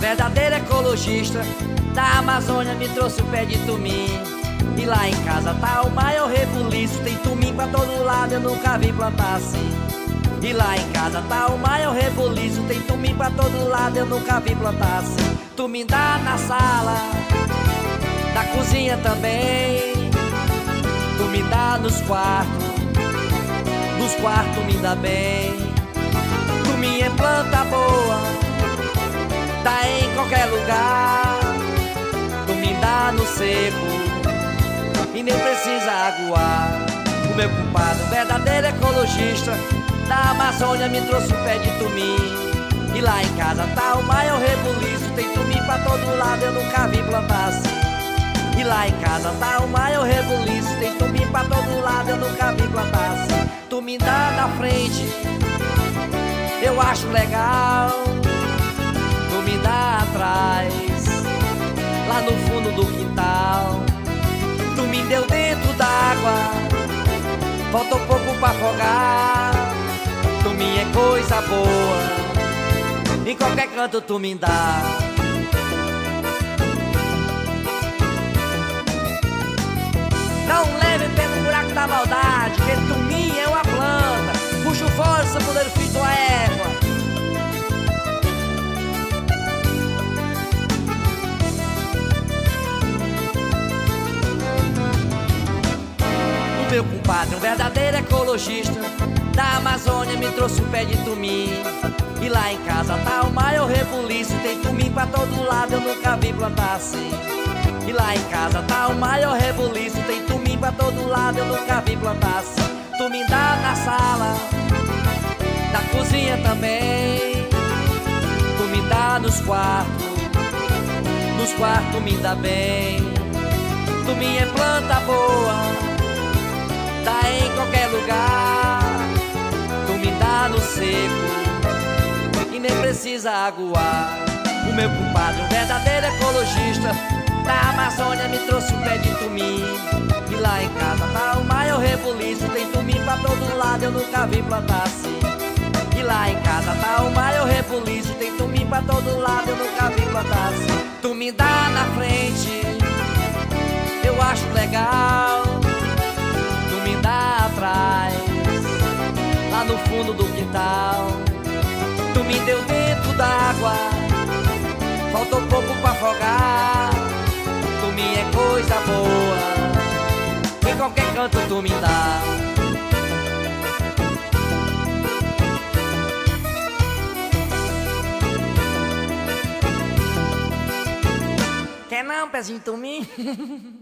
verdadeiro ecologista da Amazônia me trouxe o pé de tumim. E lá em casa tá o maior rebuliço, tem tumim pra todo lado, eu nunca vi plantar assim. E lá em casa tá o maior rebuliço, tem tumim pra todo lado, eu nunca vi plantar assim. Tumim dá na sala, na cozinha também. Tumim dá nos quartos tumim dá bem. Tumim é planta boa, dá em qualquer lugar. Tumim dá no seco e nem precisa aguar. O meu compadre, verdadeiro ecologista da Amazônia, me trouxe um pé de tumim. E lá em casa tá o maior rebuliço, tem tumim pra todo lado, eu nunca vi plantar assim. E lá em casa tá o maior rebuliço, tem tumim pra todo lado, eu nunca vi plantar assim. Tumim dá na frente, eu acho legal. Tumim dá atrás, lá no fundo do quintal. Tumim deu dentro d'água, faltou pouco pra afogar. Tumim é coisa boa, em qualquer canto tumim dá. Não leve pelo buraco da maldade, que tumim é uma planta. Puxa fora, seu poder feito a égua. O meu compadre, um verdadeiro ecologista da Amazônia, me trouxe um pé de tumim. E lá em casa tá o maior rebuliço, tem tumim pra todo lado, eu nunca vi plantar assim. E lá em casa tá o maior rebuliço, tem tumim pra todo lado, eu nunca vi plantar assim. Tumim dá na sala, na cozinha também. Tumim dá nos quartos tumim dá bem. Tumim é planta boa, dá em qualquer lugar. Tumim dá no seco e nem precisa aguar. O meu compadre, um verdadeiro ecologista da Amazônia, me trouxe um pé de tumim. E lá em casa tá o maior rebuliço, tem tumim pra todo lado, eu nunca vi plantar assim. E lá em casa tá o maior rebuliço, tem tumim pra todo lado, eu nunca vi plantar assim. Tumim dá na frente, eu acho legal. Tumim dá atrás, lá no fundo do quintal. Tumim deu dentro d'água, faltou pouco pra afogar. Tumim é coisa boa, em qualquer canto tumim dá. Quer não, pezinho tumim?